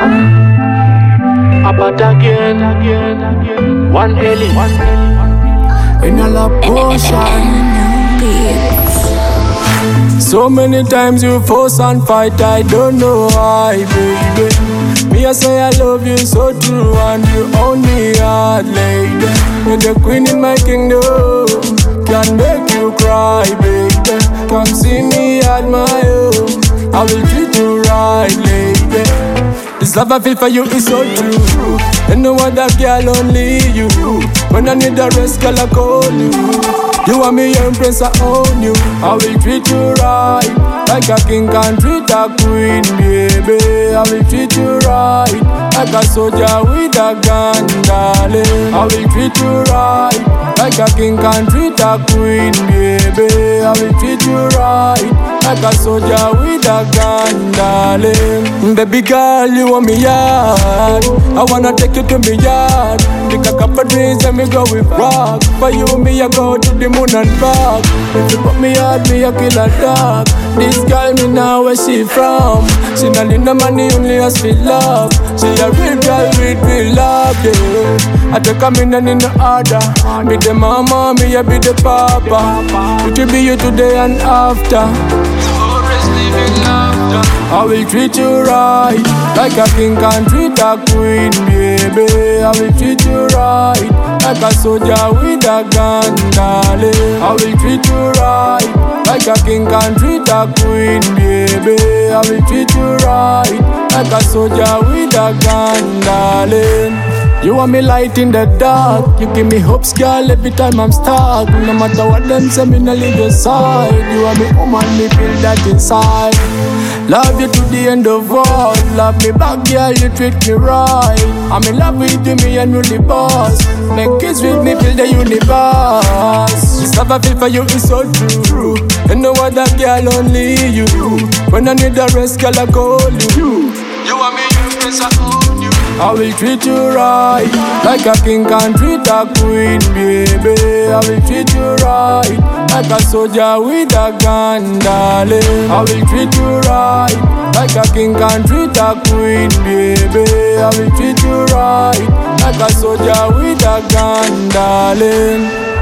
About again. One Ellie. In a love potion. So many times you force and fight, I don't know why, baby. Me, I say I love you so true, and you own me hard, lady. You're the queen in my kingdom, can make you cry, baby. Come see me at my home, I will treat you right, lady. This love I feel for you is so true. And no other girl, only you. When I need a rest, girl, I call you. You are me empress, I own you. I will treat you right, like a king can treat a queen, baby. I will treat you right, like a soldier with a gun, darling. I will treat you right, like a king can treat a queen, baby. I will treat you right, like a soldier with a gun, darling. Baby girl, you want me yard, I wanna take you to me yard. Take a couple drinks and me go with rock. For you, me I go to the moon and back. If you put me hard, me I kill a dog. This girl, me know where she from. She not need no money, only has feel love. She a real girl with real love, yeah. I take a in and in the order. Be the mama, me I be the papa. It will be you today and after. I will treat you right, like a king can treat a queen, baby. I will treat you right, like a soldier with a gun, darling. I will treat you right, like a king can treat a queen, baby. I will treat you right, like a soldier with a gun, darling. You want me light in the dark. You give me hopes, girl, every time I'm stuck. No matter what them say, me no leave your side. You are me woman, me feel that inside. Love you to the end of all. Love me back, girl, you treat me right. I'm in love with you, me and you the boss. Make kiss with me, feel the universe. This love I feel for you is so true. And no other girl, only you. When I need a rest, girl, I call you. You are me, you face I own you. I will treat you right, like a king can treat a queen, baby. I will treat you right, like a soldier with a gun, darling. I will treat you right, like a king can treat a queen, baby. I will treat you right, like a soldier with a gun, darling.